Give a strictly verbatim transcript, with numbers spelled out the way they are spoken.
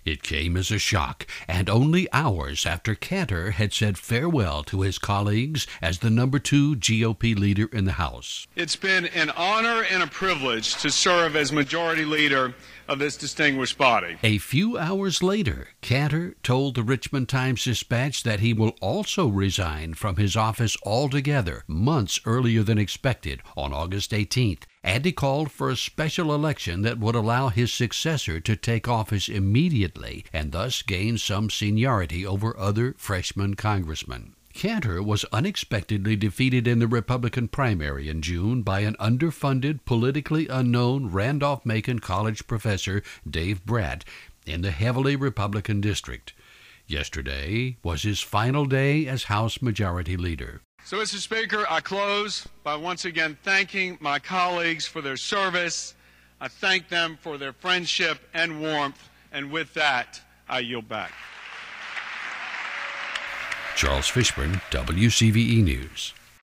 It came as a shock, and only hours after Cantor had said farewell to his colleagues as the number two G O P leader in the House. It's been an honor and a privilege to serve as majority leader of this distinguished body. A few hours later, Cantor told the Richmond Times-Dispatch that he will also resign from his office altogether, months earlier than expected, on August eighteenth, and he called for a special election that would allow his successor to take office immediately and thus gain some seniority over other freshman congressmen. Cantor was unexpectedly defeated in the Republican primary in June by an underfunded, politically unknown Randolph-Macon College professor, Dave Bratt, in the heavily Republican district. Yesterday was his final day as House Majority Leader. So, Mister Speaker, I close by once again thanking my colleagues for their service. I thank them for their friendship and warmth, and with that, I yield back. Charles Fishburne, W C V E News.